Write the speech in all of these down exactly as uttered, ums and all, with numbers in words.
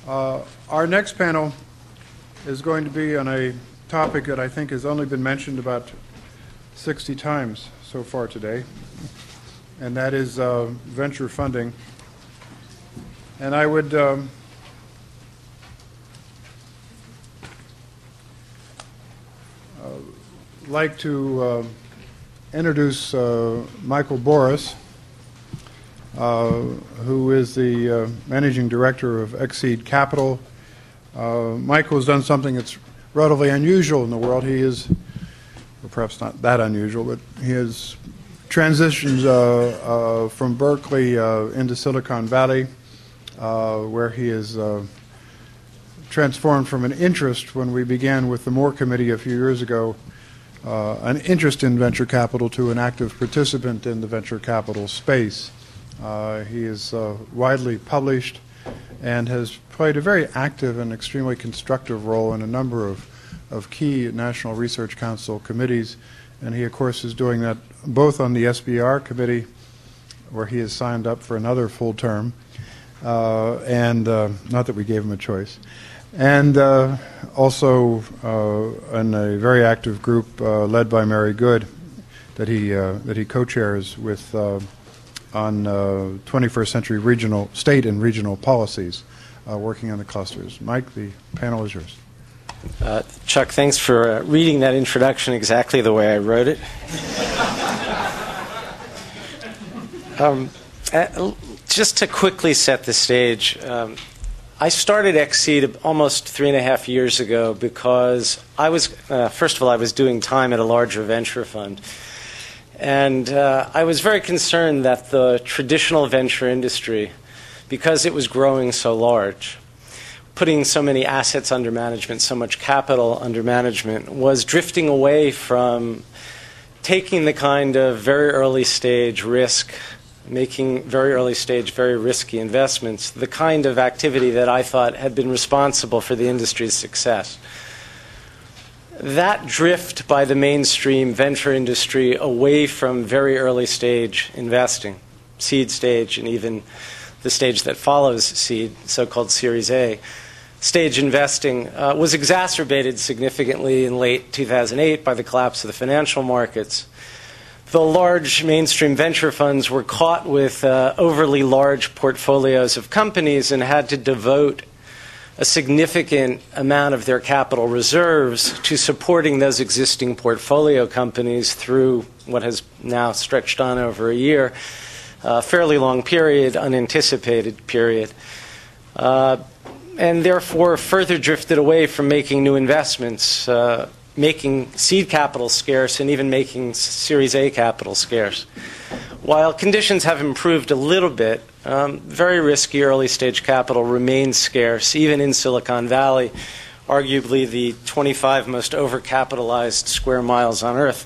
Uh, our next panel is going to be on a topic that I think has only been mentioned about sixty times so far today, and that is uh, venture funding. And I would um, uh, like to uh, introduce uh, Michael Boris, uh, who is the uh, managing director of Exceed Capital. Uh, Michael has done something that's relatively unusual in the world. He is, or perhaps not that unusual, but he has transitioned uh, uh, from Berkeley uh, into Silicon Valley, uh, where he is uh, transformed from an interest when we began with the Moore Committee a few years ago, uh, an interest in venture capital, to an active participant in the venture capital space. Uh, he is uh, widely published and has played a very active and extremely constructive role in a number of, of key National Research Council committees. And he, of course, is doing that both on the S B R committee, where he has signed up for another full term, uh, and uh, not that we gave him a choice, and uh, also uh, in a very active group uh, led by Mary Good that he, uh, that he co-chairs with uh, on uh, twenty-first century regional, state and regional policies, uh, working on the clusters. Mike, the panel is yours. Uh, Chuck, thanks for uh, reading that introduction exactly the way I wrote it. um, uh, just to quickly set the stage, um, I started Exceed almost three and a half years ago because I was, uh, first of all, I was doing time at a larger venture fund. And uh, I was very concerned that the traditional venture industry, because it was growing so large, putting so many assets under management, so much capital under management, was drifting away from taking the kind of very early stage risk, making very early stage, very risky investments, the kind of activity that I thought had been responsible for the industry's success. That drift by the mainstream venture industry away from very early stage investing, seed stage, and even the stage that follows seed, so-called Series A, stage investing, uh, was exacerbated significantly in late two thousand eight by the collapse of the financial markets. The large mainstream venture funds were caught with uh, overly large portfolios of companies and had to devote a significant amount of their capital reserves to supporting those existing portfolio companies through what has now stretched on over a year, a fairly long period, unanticipated period, uh, and therefore further drifted away from making new investments, uh, making seed capital scarce, and even making Series A capital scarce. While conditions have improved a little bit, um, very risky early stage capital remains scarce, even in Silicon Valley, arguably the twenty-five most overcapitalized square miles on Earth.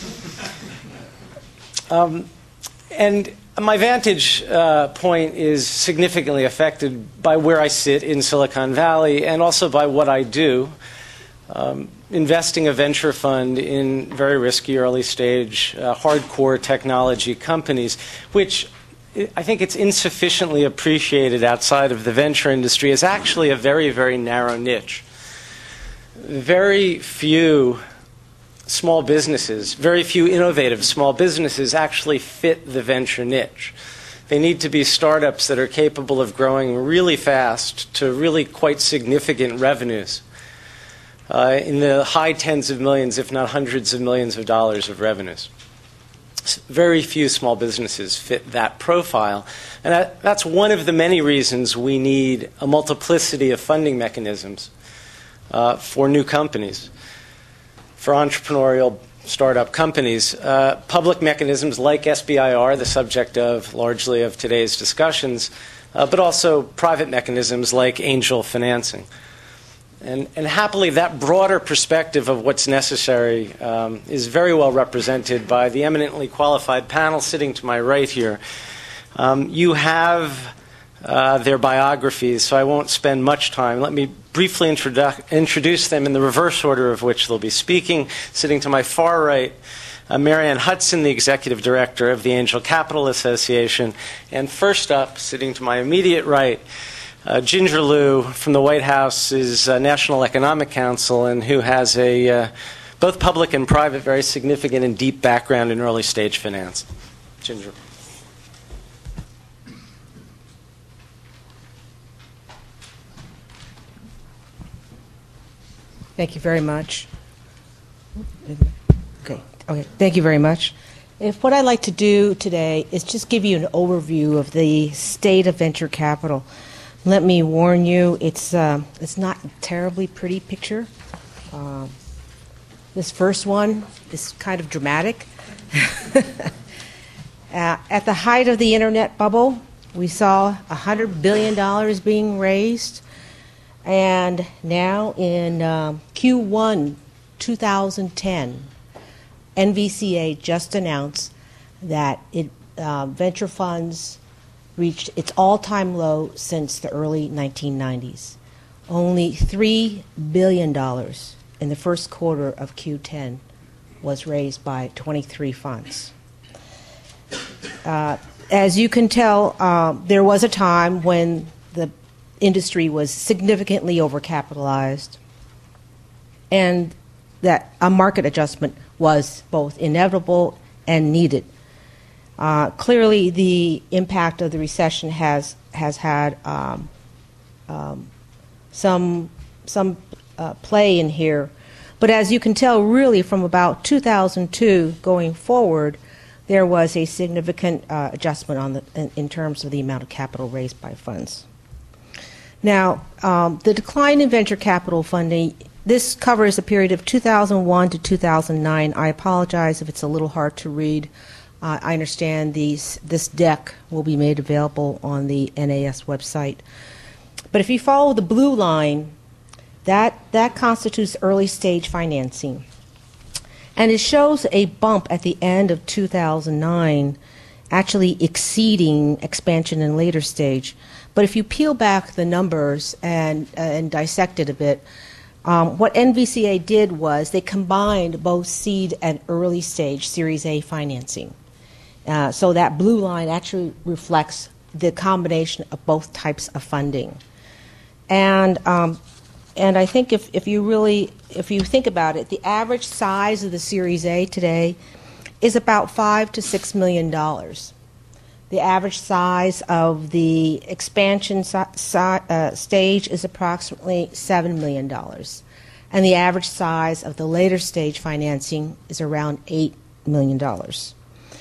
Um, and my vantage uh, point is significantly affected by where I sit in Silicon Valley and also by what I do. Um, investing a venture fund in very risky early stage, uh, hardcore technology companies, which I think it's insufficiently appreciated outside of the venture industry, is actually a very, very narrow niche. Very few small businesses, very few innovative small businesses actually fit the venture niche. They need to be startups that are capable of growing really fast to really quite significant revenues. Uh, in the high tens of millions, if not hundreds of millions of dollars of revenues. Very few small businesses fit that profile. And that, that's one of the many reasons we need a multiplicity of funding mechanisms uh, for new companies, for entrepreneurial startup companies. Uh, public mechanisms like S B I R, the subject of largely of today's discussions, uh, but also private mechanisms like angel financing. And, and happily, that broader perspective of what's necessary um, is very well represented by the eminently qualified panel sitting to my right here. Um, you have uh, their biographies, so I won't spend much time. Let me briefly introdu- introduce them in the reverse order of which they'll be speaking. Sitting to my far right, uh, Marianne Hudson, the Executive Director of the Angel Capital Association. And first up, sitting to my immediate right, Uh, Ginger Liu from the White House is uh, National Economic Counsel and who has a uh, both public and private, very significant and deep background in early stage finance. Ginger. Thank you very much. Okay. Okay. Thank you very much. If what I'd like to do today is just give you an overview of the state of venture capital. Let me warn you, it's uh, it's not a terribly pretty picture. Uh, this first one is kind of dramatic. uh, at the height of the internet bubble, we saw one hundred billion dollars being raised. And now in uh, Q one two thousand ten, N V C A just announced that it, uh, venture funds reached its all-time low since the early nineteen nineties. Only three billion dollars in the first quarter of Q ten was raised by twenty-three funds. Uh, as you can tell, uh, there was a time when the industry was significantly overcapitalized, and that a market adjustment was both inevitable and needed. Uh, clearly, the impact of the recession has has had um, um, some some uh, play in here, but as you can tell, really from about two thousand two going forward, there was a significant uh, adjustment on the in, in terms of the amount of capital raised by funds. Now, um, the decline in venture capital funding, this covers a period of two thousand one to two thousand nine. I apologize if it's a little hard to read. Uh, I understand these, this deck will be made available on the N A S website. But if you follow the blue line, that, that constitutes early stage financing. And it shows a bump at the end of two thousand nine, actually exceeding expansion in later stage. But if you peel back the numbers and, uh, and dissect it a bit, um, what N V C A did was they combined both seed and early stage Series A financing. Uh, so that blue line actually reflects the combination of both types of funding. And, um, and I think if, if you really, if you think about it, the average size of the Series A today is about five to six million dollars. The average size of the expansion si si uh, stage is approximately seven million dollars. And the average size of the later stage financing is around eight million dollars.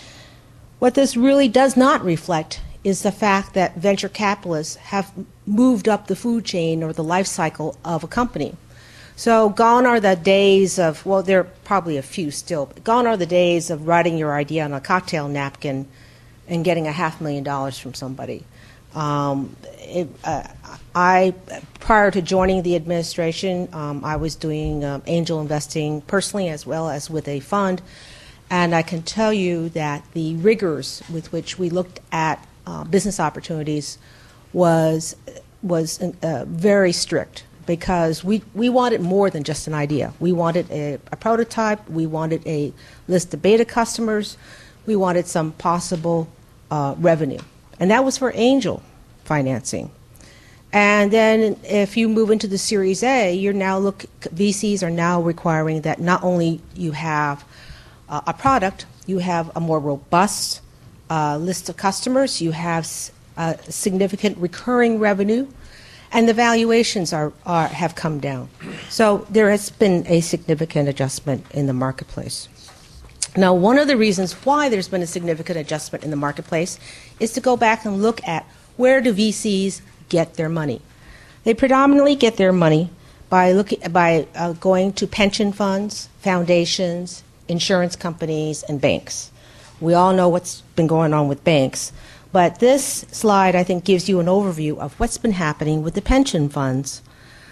What this really does not reflect is the fact that venture capitalists have moved up the food chain or the life cycle of a company. So gone are the days of, well, there are probably a few still, but gone are the days of writing your idea on a cocktail napkin and getting a half million dollars from somebody. Um, it, uh, I, prior to joining the administration, um, I was doing um, angel investing personally as well as with a fund, and I can tell you that the rigors with which we looked at uh, business opportunities was was uh, very strict, because we, we wanted more than just an idea. We wanted a, a prototype, we wanted a list of beta customers, we wanted some possible Uh, revenue. And that was for angel financing. And then if you move into the Series A, you're now look, V Cs are now requiring that not only you have uh, a product, you have a more robust uh, list of customers, you have uh, significant recurring revenue, and the valuations are, are, have come down. So there has been a significant adjustment in the marketplace. Now, one of the reasons why there's been a significant adjustment in the marketplace is to go back and look at where do V Cs get their money. They predominantly get their money by, looking, by uh, going to pension funds, foundations, insurance companies, and banks. We all know what's been going on with banks, but this slide, I think, gives you an overview of what's been happening with the pension funds.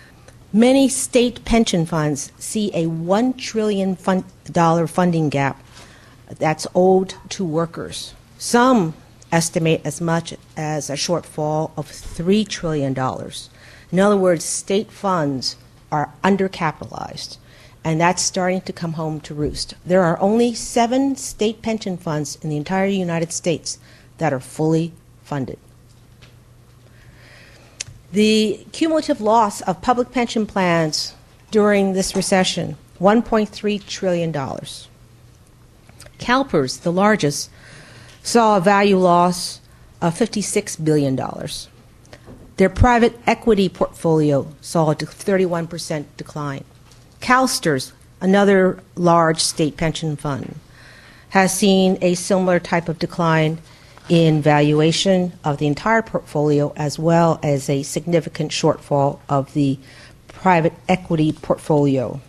Many state pension funds see a one trillion dollar funding gap that's owed to workers. Some estimate as much as a shortfall of three trillion dollars. In other words, state funds are undercapitalized, and that's starting to come home to roost. There are only seven state pension funds in the entire United States that are fully funded. The cumulative loss of public pension plans during this recession, one point three trillion dollars. CalPERS, the largest, saw a value loss of fifty-six billion dollars. Their private equity portfolio saw a thirty-one percent decline. CalSTRS, another large state pension fund, has seen a similar type of decline in valuation of the entire portfolio, as well as a significant shortfall of the private equity portfolio.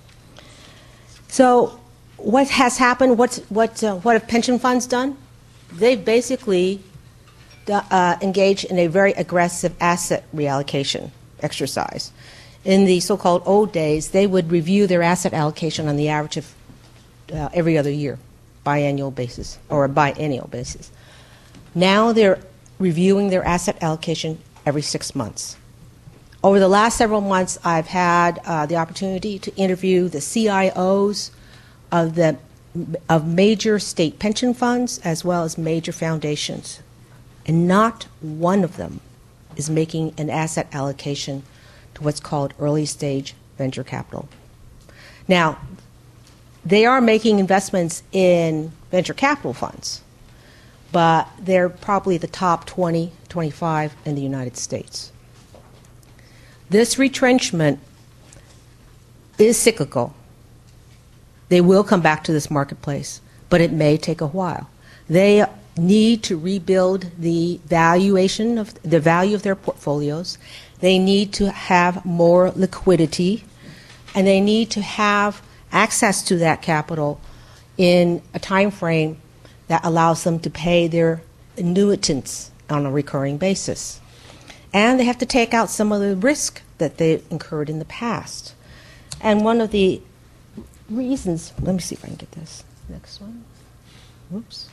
So what has happened? What's, what, uh, what have pension funds done? They've basically uh, engaged in a very aggressive asset reallocation exercise. In the so-called old days, they would review their asset allocation on the average of uh, every other year, biannual basis, or a biennial basis. Now they're reviewing their asset allocation every six months. Over the last several months, I've had uh, the opportunity to interview the C I Os of, the, of major state pension funds as well as major foundations. And not one of them is making an asset allocation to what's called early stage venture capital. Now, they are making investments in venture capital funds, but they're probably the top twenty, twenty-five in the United States. This retrenchment is cyclical. They will come back to this marketplace, but it may take a while. They need to rebuild the valuation of the value of their portfolios. They need to have more liquidity, and they need to have access to that capital in a time frame that allows them to pay their annuitants on a recurring basis. And they have to take out some of the risk that they incurred in the past. And one of the reasons, let me see if I can get this next one. Whoops.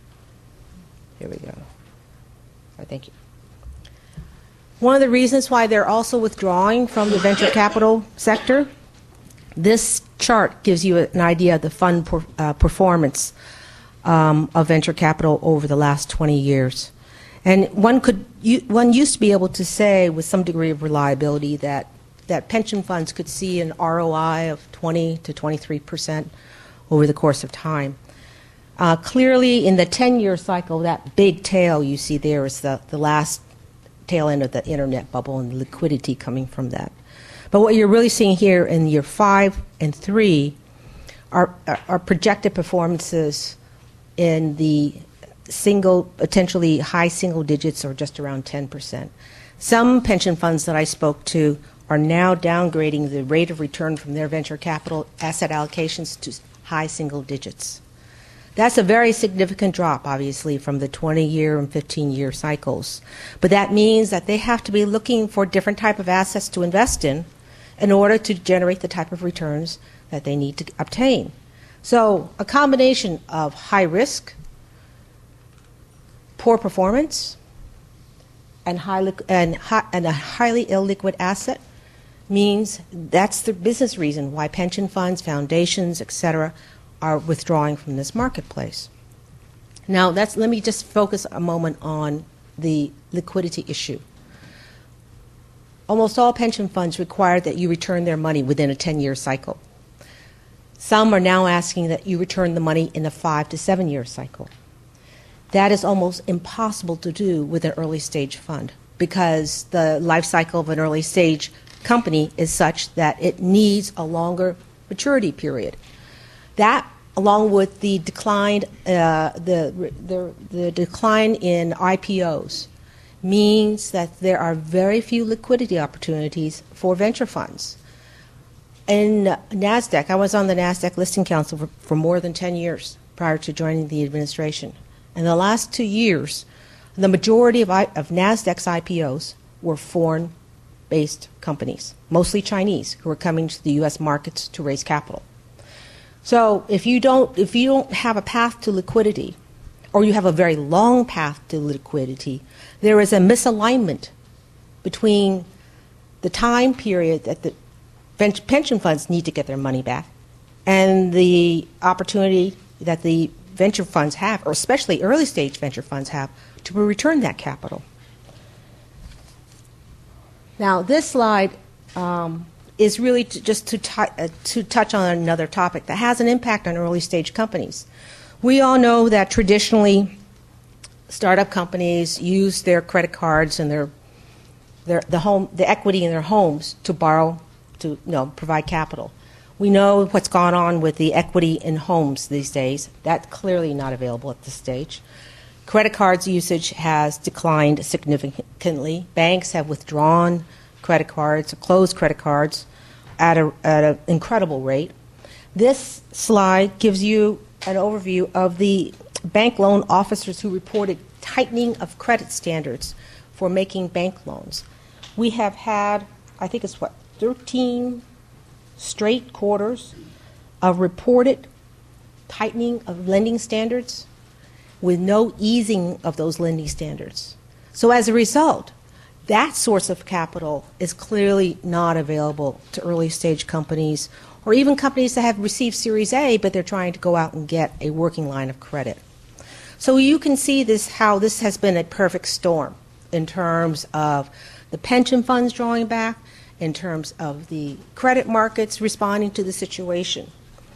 Here we go. All right, thank you. One of the reasons why they're also withdrawing from the venture capital sector, this chart gives you an idea of the fund per, uh, performance um, of venture capital over the last twenty years. And one could, you, one used to be able to say with some degree of reliability that, that pension funds could see an R O I of twenty to twenty-three percent over the course of time. Uh, clearly, in the ten-year cycle, that big tail you see there is the, the last tail end of the internet bubble and the liquidity coming from that. But what you're really seeing here in year five and three are, are, are projected performances in the single, potentially high single digits or just around ten percent. Some pension funds that I spoke to are now downgrading the rate of return from their venture capital asset allocations to high single digits. That's a very significant drop, obviously, from the twenty-year and fifteen-year cycles. But that means that they have to be looking for different type of assets to invest in in order to generate the type of returns that they need to obtain. So a combination of high risk, poor performance, and, high and, high, and a highly illiquid asset means that's the business reason why pension funds, foundations, et cetera, are withdrawing from this marketplace. Now, that's, let me just focus a moment on the liquidity issue. Almost all pension funds require that you return their money within a ten-year cycle. Some are now asking that you return the money in a five to seven-year cycle. That is almost impossible to do with an early stage fund because the life cycle of an early stage company is such that it needs a longer maturity period. That, along with the decline, uh, the, the, the decline in I P Os, means that there are very few liquidity opportunities for venture funds. In NASDAQ, I was on the NASDAQ Listing Council for, for more than ten years prior to joining the administration. In the last two years, the majority of, I, of NASDAQ's I P Os were foreign-based companies, mostly Chinese, who were coming to the U S markets to raise capital. So if you don't, if you don't have a path to liquidity, or you have a very long path to liquidity, there is a misalignment between the time period that the pension funds need to get their money back and the opportunity that the venture funds have, or especially early stage venture funds have, to return that capital. Now, this slide um, is really to, just to, t- uh, to touch on another topic that has an impact on early stage companies. We all know that traditionally startup companies use their credit cards and their, their the home the equity in their homes to borrow to you know provide capital. We know what's gone on with the equity in homes these days. That's clearly not available at this stage. Credit cards usage has declined significantly. Banks have withdrawn credit cards, closed credit cards at a, at an incredible rate. This slide gives you an overview of the bank loan officers who reported tightening of credit standards for making bank loans. We have had, I think it's what, thirteen straight quarters of reported tightening of lending standards with no easing of those lending standards. So as a result, that source of capital is clearly not available to early stage companies or even companies that have received Series A, but they're trying to go out and get a working line of credit. So you can see this, how this has been a perfect storm in terms of the pension funds drawing back, in terms of the credit markets responding to the situation.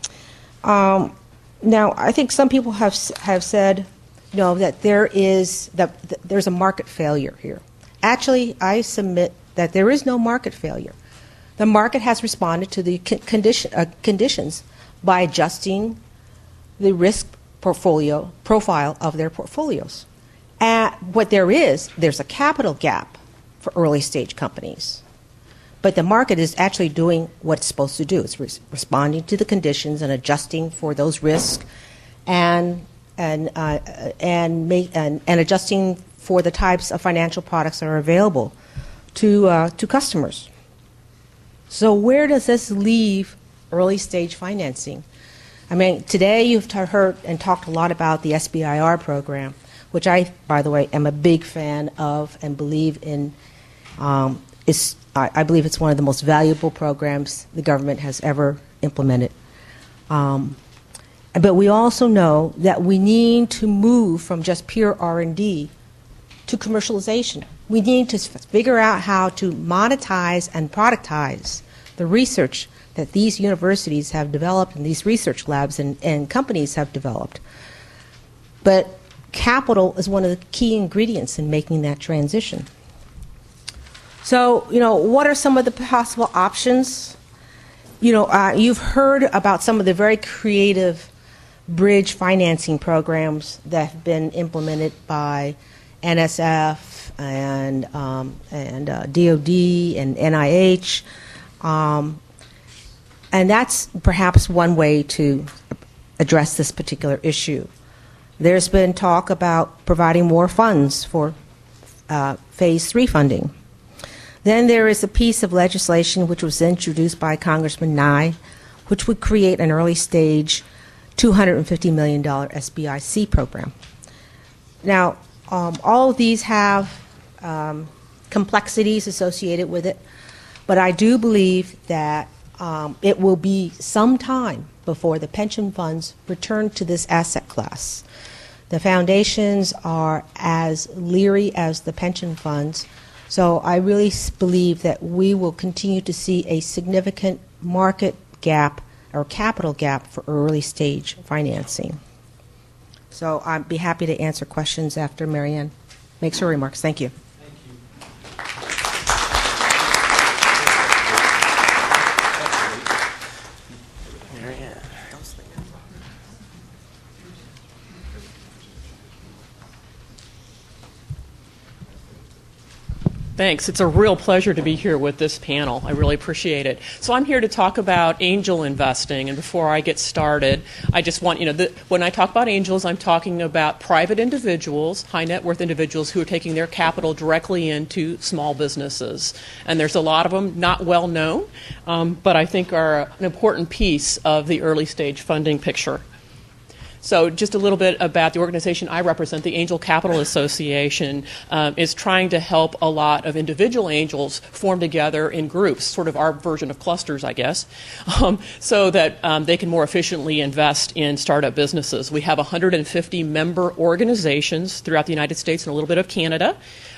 Um, now, I think some people have have said, you know, that there is that, that there's a market failure here. Actually, I submit that there is no market failure. The market has responded to the condition, uh, conditions by adjusting the risk portfolio profile of their portfolios. And what there is, there's a capital gap for early stage companies. But the market is actually doing what it's supposed to do. It's re- responding to the conditions and adjusting for those risks and and uh, and, make, and and adjusting for the types of financial products that are available to uh, to customers. So where does this leave early stage financing? I mean, today you've t- heard and talked a lot about the S B I R program, which I, by the way, am a big fan of and believe in. Um, is I, I believe it's one of the most valuable programs the government has ever implemented. Um, but we also know that we need to move from just pure R and D to commercialization. We need to figure out how to monetize and productize the research that these universities have developed and these research labs and, and companies have developed. But capital is one of the key ingredients in making that transition. So, you know, what are some of the possible options? You know, uh, you've heard about some of the very creative bridge financing programs that have been implemented by N S F and um, and uh, D O D and N I H, um, and that's perhaps one way to address this particular issue. There's been talk about providing more funds for uh, phase three funding. Then there is a piece of legislation which was introduced by Congressman Nye, which would create an early stage two hundred fifty million dollars S B I C program. Now, um, all of these have um, complexities associated with it, but I do believe that um, it will be some time before the pension funds return to this asset class. The foundations are as leery as the pension funds, so I really believe that we will continue to see a significant market gap or capital gap for early stage financing. So I'd be happy to answer questions after Marianne makes her remarks. Thank you. Thanks. It's a real pleasure to be here with this panel. I really appreciate it. So I'm here to talk about angel investing. And before I get started, I just want, you know, the, when I talk about angels, I'm talking about private individuals, high net worth individuals who are taking their capital directly into small businesses. And there's a lot of them not well known, um, but I think are an important piece of the early stage funding picture. So just a little bit about the organization I represent, the Angel Capital Association, um, is trying to help a lot of individual angels form together in groups, sort of our version of clusters, I guess, um, so that um, they can more efficiently invest in startup businesses. We have one hundred fifty member organizations throughout the United States and a little bit of Canada.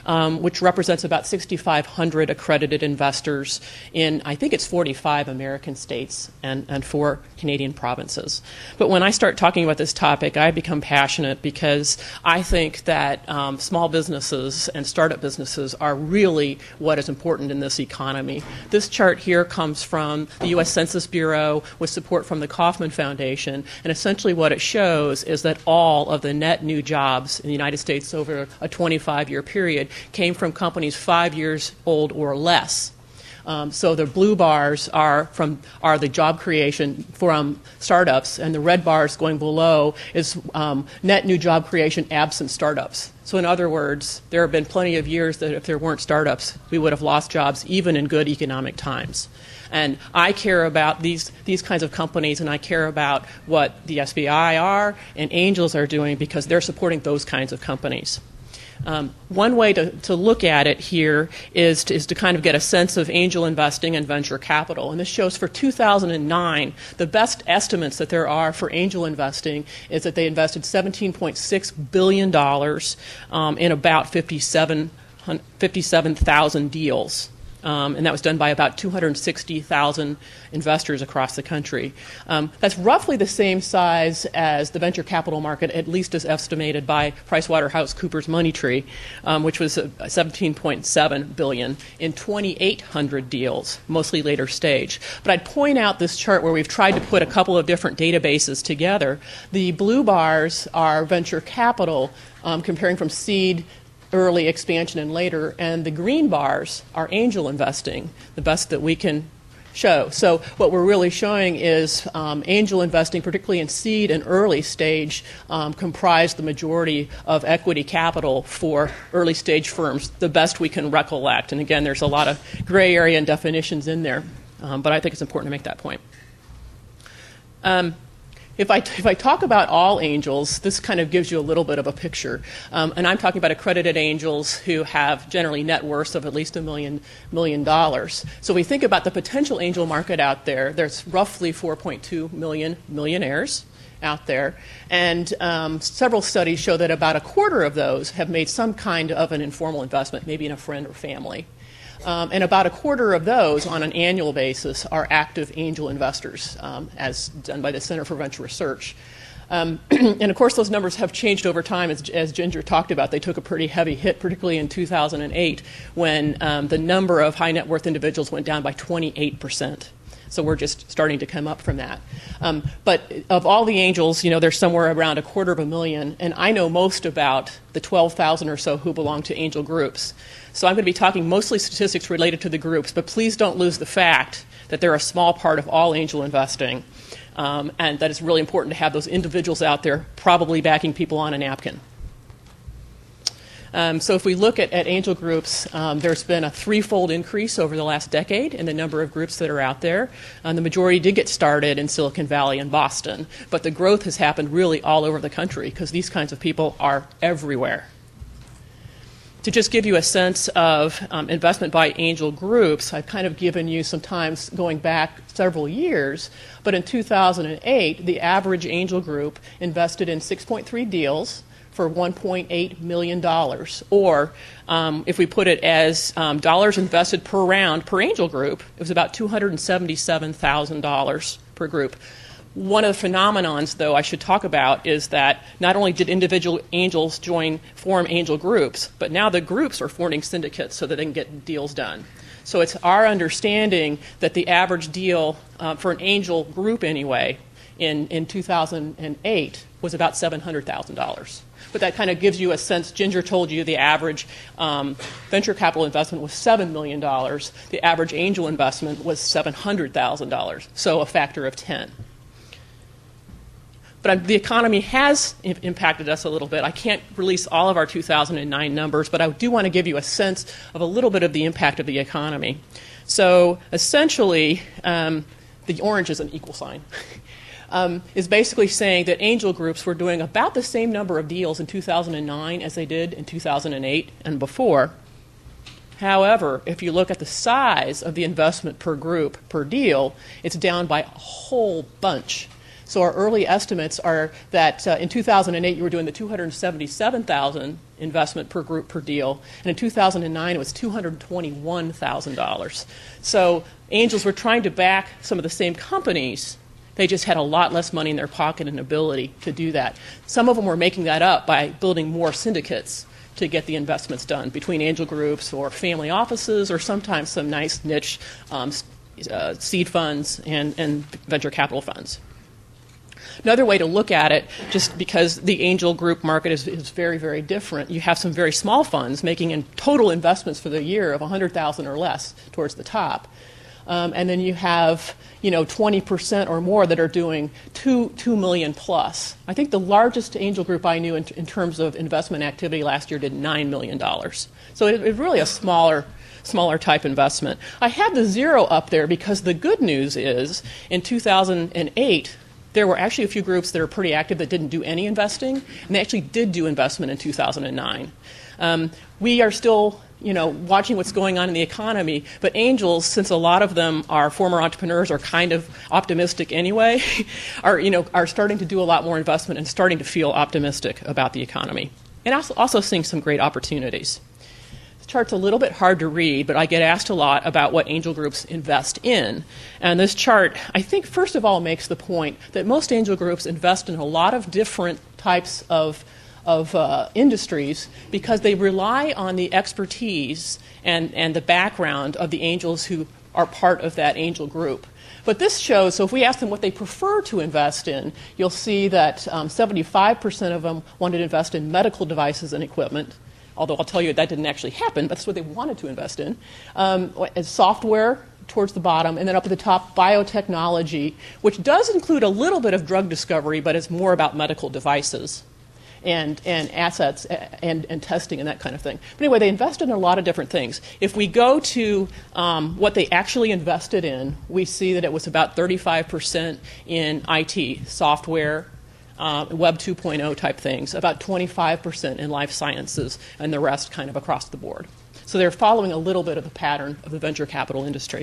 um, which represents about six thousand five hundred accredited investors in, I think it's forty-five American states and, and four Canadian provinces. But when I start talking about this topic, I become passionate because I think that um, small businesses and startup businesses are really what is important in this economy. This chart here comes from the U S Census Bureau with support from the Kauffman Foundation, and essentially what it shows is that all of the net new jobs in the United States over a twenty-five year period came from companies five years old or less. Um, so the blue bars are from are the job creation from startups, and the red bars going below is um, net new job creation absent startups. So in other words, there have been plenty of years that if there weren't startups, we would have lost jobs even in good economic times. And I care about these these kinds of companies, and I care about what the S B I R and Angels are doing because they're supporting those kinds of companies. Um, one way to, to look at it here is to, is to kind of get a sense of angel investing and venture capital. And this shows for two thousand nine, the best estimates that there are for angel investing is that they invested seventeen point six billion dollars um, in about fifty-seven thousand deals. Um, and that was done by about two hundred sixty thousand investors across the country. Um, that's roughly the same size as the venture capital market, at least as estimated by PricewaterhouseCoopers Money Tree, um, which was uh, seventeen point seven billion dollars in twenty-eight hundred deals, mostly later stage. But I'd point out this chart where we've tried to put a couple of different databases together. The blue bars are venture capital, um, comparing from seed, early expansion, and later, and the green bars are angel investing, the best that we can show. So what we're really showing is um, angel investing, particularly in seed and early stage, um, comprise the majority of equity capital for early stage firms, the best we can recollect. And again, there's a lot of gray area and definitions in there, um, but I think it's important to make that point. Um, If I, if I talk about all angels, this kind of gives you a little bit of a picture. Um, and I'm talking about accredited angels who have generally net worths of at least a million, million dollars. So we think about the potential angel market out there. There's roughly four point two million millionaires out there. And um, several studies show that about a quarter of those have made some kind of an informal investment, maybe in a friend or family. Um, and about a quarter of those on an annual basis are active angel investors, um, as done by the Center for Venture Research. Um, and of course, those numbers have changed over time, as, as Ginger talked about. They took a pretty heavy hit, particularly in two thousand eight, when um, the number of high net worth individuals went down by twenty-eight percent. So we're just starting to come up from that. Um, but of all the angels, you know, there's somewhere around a quarter of a million, and I know most about the twelve thousand or so who belong to angel groups. So I'm going to be talking mostly statistics related to the groups, but please don't lose the fact that they're a small part of all angel investing, um, and that it's really important to have those individuals out there probably backing people on a napkin. Um, so if we look at, at angel groups, um, there's been a threefold increase over the last decade in the number of groups that are out there. Um, the majority did get started in Silicon Valley and Boston, but the growth has happened really all over the country because these kinds of people are everywhere. To just give you a sense of um, investment by angel groups, I've kind of given you some times going back several years, but in two thousand eight, the average angel group invested in six point three deals for one point eight million dollars, or um, if we put it as um, dollars invested per round per angel group, it was about two hundred seventy-seven thousand dollars per group. One of the phenomenons, though, I should talk about is that not only did individual angels join, form angel groups, but now the groups are forming syndicates so that they can get deals done. So it's our understanding that the average deal uh, for an angel group anyway in, in two thousand eight was about seven hundred thousand dollars. But that kind of gives you a sense. Ginger told you the average um, venture capital investment was seven million dollars. The average angel investment was seven hundred thousand dollars, so a factor of ten. But the economy has impacted us a little bit. I can't release all of our two thousand nine numbers, but I do want to give you a sense of a little bit of the impact of the economy. So essentially, um, the orange is an equal sign. Um, is basically saying that angel groups were doing about the same number of deals in two thousand nine as they did in two thousand eight and before. However, if you look at the size of the investment per group per deal, it's down by a whole bunch. So our early estimates are that uh, in two thousand eight you were doing the two hundred seventy-seven thousand dollars investment per group per deal, and in two thousand nine it was two hundred twenty-one thousand dollars. So angels were trying to back some of the same companies. They just had a lot less money in their pocket and ability to do that. Some of them were making that up by building more syndicates to get the investments done between angel groups or family offices or sometimes some nice niche um, uh, seed funds and, and venture capital funds. Another way to look at it, just because the angel group market is, is very, very different, you have some very small funds making in total investments for the year of one hundred thousand dollars or less towards the top. Um, and then you have, you know, twenty percent or more that are doing two, two million plus. I think the largest angel group I knew in, in terms of investment activity last year did nine million dollars. So it, it's really a smaller, smaller type investment. I have the zero up there because the good news is in two thousand eight, there were actually a few groups that are pretty active that didn't do any investing, and they actually did do investment in two thousand nine. Um, we are still, you know, watching what's going on in the economy, but angels, since a lot of them are former entrepreneurs or kind of optimistic anyway, are, you know, are starting to do a lot more investment and starting to feel optimistic about the economy, and also, also seeing some great opportunities. This chart's a little bit hard to read, but I get asked a lot about what angel groups invest in. And this chart, I think, first of all, makes the point that most angel groups invest in a lot of different types of of uh, industries because they rely on the expertise and, and the background of the angels who are part of that angel group. But this shows, so if we ask them what they prefer to invest in, you'll see that um, seventy-five percent of them wanted to invest in medical devices and equipment, although I'll tell you that didn't actually happen, but that's what they wanted to invest in. Um, as software towards the bottom, and then up at the top, biotechnology, which does include a little bit of drug discovery, but it's more about medical devices and, and assets and, and testing and that kind of thing. But anyway, they invested in a lot of different things. If we go to um, what they actually invested in, we see that it was about thirty-five percent in I T, software, uh, Web two point oh type things, about twenty-five percent in life sciences, and the rest kind of across the board. So they're following a little bit of the pattern of the venture capital industry.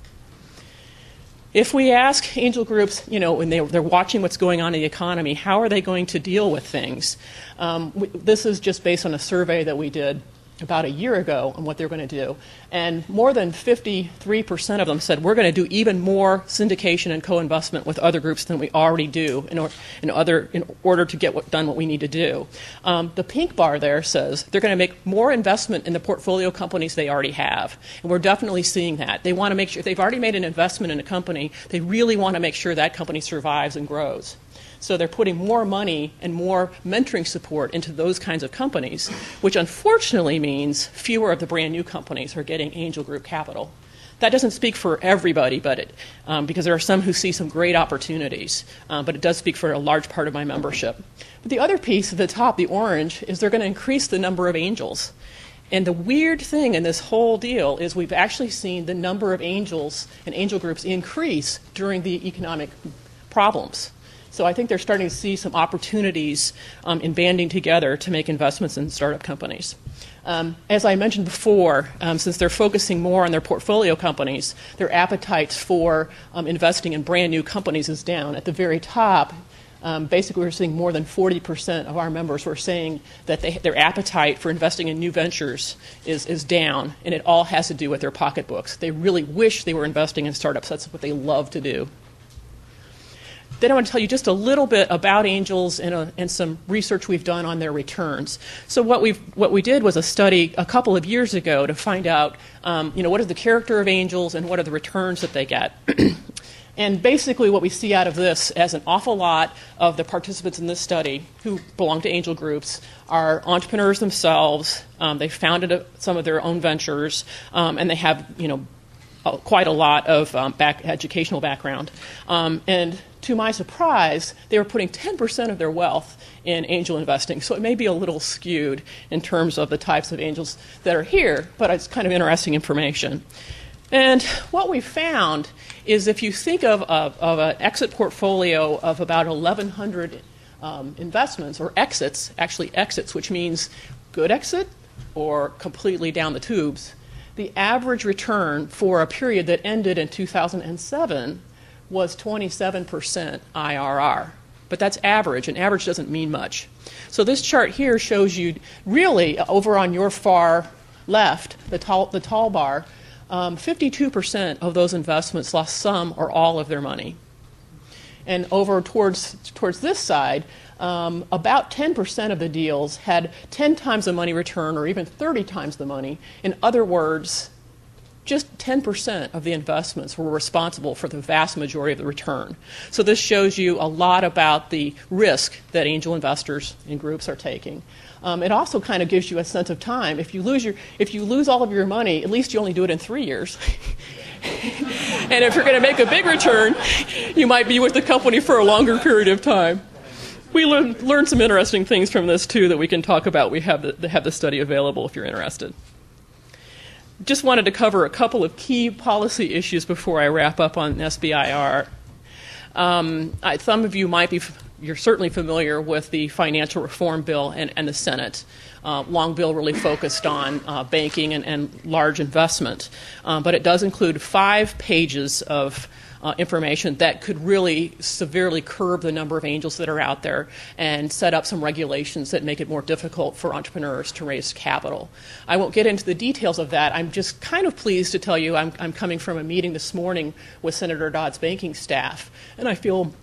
If we ask angel groups, you know, when they, they're watching what's going on in the economy, how are they going to deal with things? Um, we, this is just based on a survey that we did about a year ago on what they're going to do. And more than fifty-three percent of them said we're going to do even more syndication and co-investment with other groups than we already do in, or, in, other, in order to get what, done what we need to do. Um, the pink bar there says they're going to make more investment in the portfolio companies they already have. And we're definitely seeing that. They want to make sure, if they've already made an investment in a company, they really want to make sure that company survives and grows. So they're putting more money and more mentoring support into those kinds of companies, which unfortunately means fewer of the brand new companies are getting angel group capital. That doesn't speak for everybody, but it, um, because there are some who see some great opportunities, um, but it does speak for a large part of my membership. But the other piece at the top, the orange, is they're going to increase the number of angels. And the weird thing in this whole deal is we've actually seen the number of angels and angel groups increase during the economic problems. So I think they're starting to see some opportunities um, in banding together to make investments in startup companies. Um, as I mentioned before, um, since they're focusing more on their portfolio companies, their appetite for um, investing in brand new companies is down. At the very top, um, basically we're seeing more than forty percent of our members were saying that they, their appetite for investing in new ventures is, is down, and it all has to do with their pocketbooks. They really wish they were investing in startups. That's what they love to do. Then I want to tell you just a little bit about angels and, a, and some research we've done on their returns. So what, we've, what we did was a study a couple of years ago to find out, um, you know, what is the character of angels and what are the returns that they get. And basically what we see out of this, as an awful lot of the participants in this study who belong to angel groups are entrepreneurs themselves. Um, they founded a, some of their own ventures, um, and they have, you know, uh, quite a lot of um, back, educational background. Um, and to my surprise, they were putting ten percent of their wealth in angel investing. So it may be a little skewed in terms of the types of angels that are here, but it's kind of interesting information. And what we found is if you think of, of, of an exit portfolio of about eleven hundred um, investments, or exits, actually exits, which means good exit or completely down the tubes, the average return for a period that ended in two thousand seven was twenty-seven percent I R R. But that's average, and average doesn't mean much. So this chart here shows you really over on your far left, the tall, the tall bar, um, fifty-two percent of those investments lost some or all of their money. And over towards, towards this side, um, about ten percent of the deals had ten times the money return or even thirty times the money. In other words, just ten percent of the investments were responsible for the vast majority of the return. So this shows you a lot about the risk that angel investors and groups are taking. Um, it also kind of gives you a sense of time. If you lose your, if you lose all of your money, at least you only do it in three years. And if you're going to make a big return, you might be with the company for a longer period of time. We learn, learned some interesting things from this, too, that we can talk about. We have the, have the study available if you're interested. Just wanted to cover a couple of key policy issues before I wrap up on S B I R. Um, I, some of you might be, you're certainly familiar with the financial reform bill and, and the Senate. Uh, long bill really focused on uh, banking and, and large investment. Um, but it does include five pages of uh, information that could really severely curb the number of angels that are out there and set up some regulations that make it more difficult for entrepreneurs to raise capital. I won't get into the details of that. I'm just kind of pleased to tell you I'm, I'm coming from a meeting this morning with Senator Dodd's banking staff, and I feel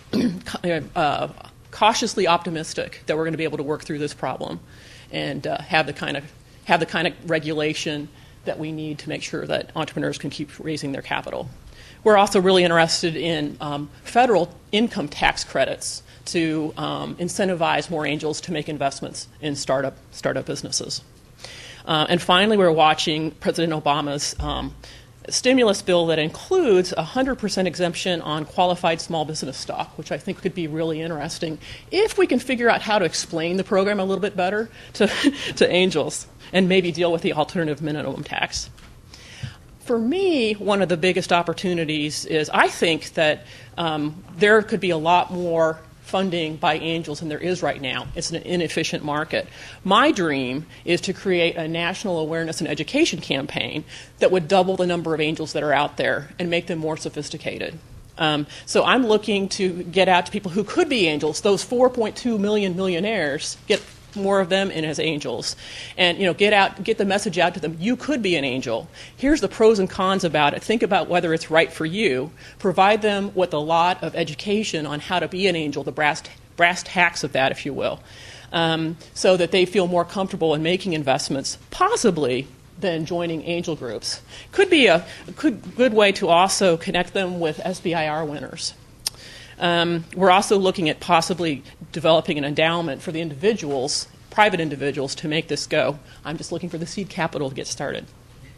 uh, cautiously optimistic that we're going to be able to work through this problem and uh, have the kind of have the kind of regulation that we need to make sure that entrepreneurs can keep raising their capital. We're also really interested in um, federal income tax credits to um, incentivize more angels to make investments in startup startup businesses. Uh, and finally, we're watching President Obama's um, stimulus bill that includes a one hundred percent exemption on qualified small business stock, which I think could be really interesting if we can figure out how to explain the program a little bit better to, to angels and maybe deal with the alternative minimum tax. For me, one of the biggest opportunities is I think that um, there could be a lot more funding by angels than there is right now. It's an inefficient market. My dream is to create a national awareness and education campaign that would double the number of angels that are out there and make them more sophisticated. Um, so I'm looking to get out to people who could be angels, those four point two million millionaires, get more of them in as angels, and you know, get out, get the message out to them. You could be an angel. Here's the pros and cons about it. Think about whether it's right for you. Provide them with a lot of education on how to be an angel, the brass brass tacks of that, if you will, um, so that they feel more comfortable in making investments, possibly than joining angel groups. Could be a good good way to also connect them with S B I R winners. Um, we're also looking at possibly developing an endowment for the individuals, private individuals, to make this go. I'm just looking for the seed capital to get started.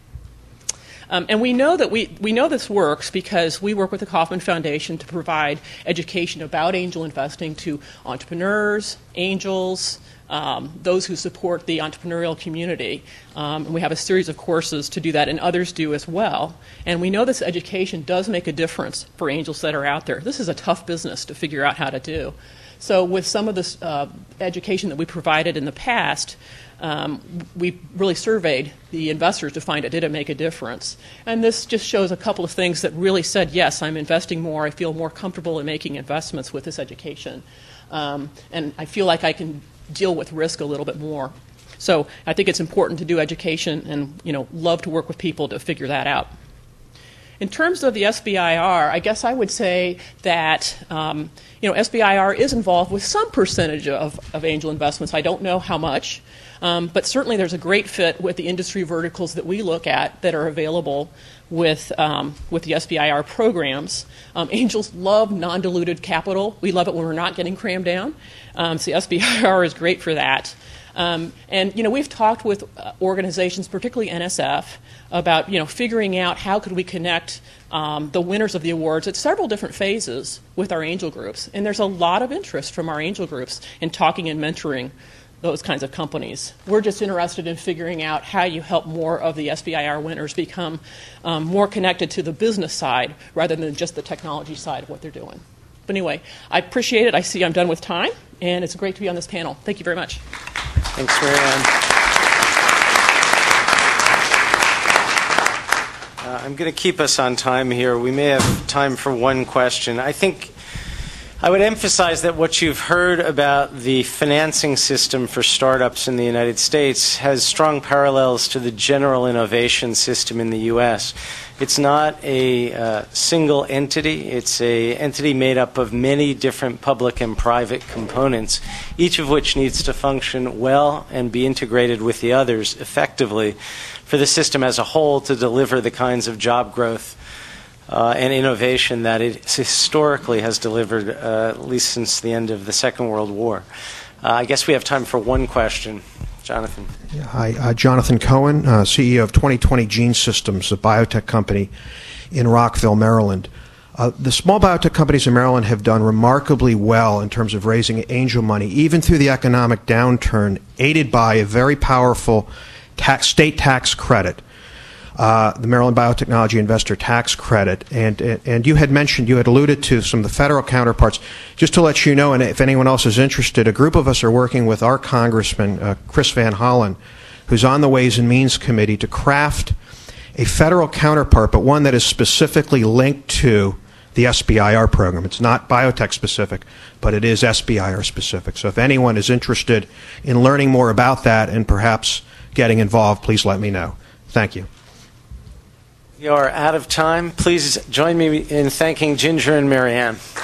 Um, and we know that we, we know this works because we work with the Kauffman Foundation to provide education about angel investing to entrepreneurs, angels, um, those who support the entrepreneurial community. Um, and we have a series of courses to do that, and others do as well. And we know this education does make a difference for angels that are out there. This is a tough business to figure out how to do. So with some of this uh, education that we provided in the past, um, we really surveyed the investors to find out did it make a difference. And this just shows a couple of things that really said, yes, I'm investing more. I feel more comfortable in making investments with this education. Um, and I feel like I can deal with risk a little bit more. So I think it's important to do education and, you know, love to work with people to figure that out. In terms of the S B I R, I guess I would say that um, you know, S B I R is involved with some percentage of, of angel investments. I don't know how much, um, but certainly there's a great fit with the industry verticals that we look at that are available with um, with the S B I R programs. Um, angels love non-diluted capital. We love it when we're not getting crammed down. Um, so the S B I R is great for that. Um, and you know, we've talked with uh, organizations, particularly N S F, about you know figuring out how could we connect um, the winners of the awards at several different phases with our angel groups. And there's a lot of interest from our angel groups in talking and mentoring those kinds of companies. We're just interested in figuring out how you help more of the S B I R winners become um, more connected to the business side rather than just the technology side of what they're doing. But anyway, I appreciate it. I see I'm done with time, and it's great to be on this panel. Thank you very much. Thanks, Marianne. Uh, I'm going to keep us on time here. We may have time for one question. I think I would emphasize that what you've heard about the financing system for startups in the United States has strong parallels to the general innovation system in the U S. It's not a uh, single entity. It's an entity made up of many different public and private components, each of which needs to function well and be integrated with the others effectively for the system as a whole to deliver the kinds of job growth Uh, and innovation that it historically has delivered, uh, at least since the end of the Second World War. Uh, I guess we have time for one question. Jonathan. Yeah, hi, uh, Jonathan Cohen, uh, C E O of twenty twenty Gene Systems, a biotech company in Rockville, Maryland. Uh, the small biotech companies in Maryland have done remarkably well in terms of raising angel money, even through the economic downturn, aided by a very powerful tax, state tax credit. Uh, the Maryland Biotechnology Investor Tax Credit, and and you had mentioned, you had alluded to some of the federal counterparts. Just to let you know, and if anyone else is interested, a group of us are working with our Congressman, uh, Chris Van Hollen, who's on the Ways and Means Committee, to craft a federal counterpart, but one that is specifically linked to the S B I R program. It's not biotech specific, but it is S B I R specific. So if anyone is interested in learning more about that and perhaps getting involved, please let me know. Thank you. We are out of time. Please join me in thanking Ginger and Marianne.